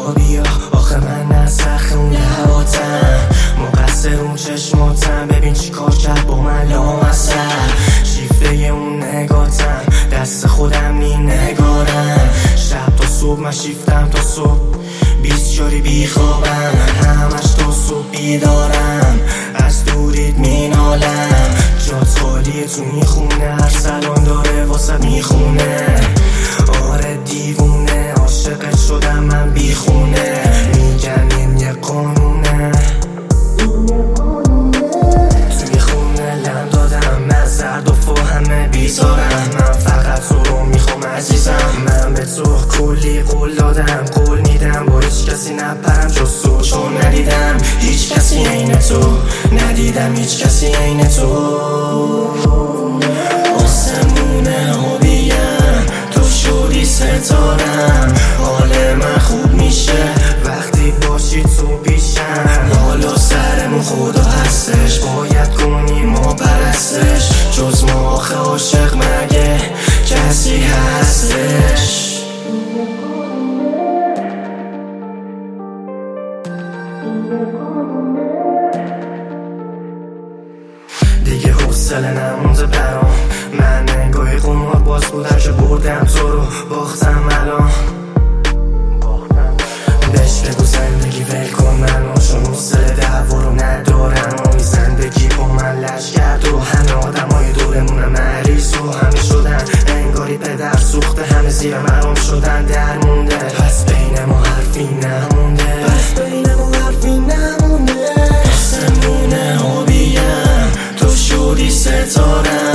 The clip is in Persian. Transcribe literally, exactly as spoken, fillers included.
بیا آخه من از سخت اون لحاتم مقصر اون چشماتم ببین چی کار کرد با من لامصب شیفته اون نگاتم دست خودم نی نگارم شب تا صبح من شیفتم تا صبح بیست جاری بی خوابم همش تا صبح بیدارم از دورید مینالم جات خالیه تو میخونه هر سلام داره واسه میخونه آره دیوونه عاشقت شدم من بیخونه میگن این یه قانونه توی خونه لم دادم من زرد و فاهمه بیزارم من فقط تو رو میخوام عزیزم من به تو کلی قول دادم قول میدم با هیچ کسی نپرم جز تو چون ندیدم هیچ کسی عین تو ندیدم هیچ کسی عین تو آسمونه آبیم تو شدی ستارم حال من خوب میشه وقتی باشی تو پیشم حالا سرمون خدا هستش باید کنیم ما پرستش جز ما آخه عاشق مگه کسی هستش دیگه حوصله نمونده برام من نگاهی قمار باز بودم که بردم تو رو باختم الان بهش بگو زندگی ول کن منو چون حوصله دعوا رو ندارم آمی زندگی با من لش کرد و همه آدم های دورمونم مریض و همه شدن انگاری پدر سوخته همه زیر مرام شدن در مونده پس بین ما حرفی نمونده پس بین ما حرفی نمونده آسمونه آبیم تو شدی ستاره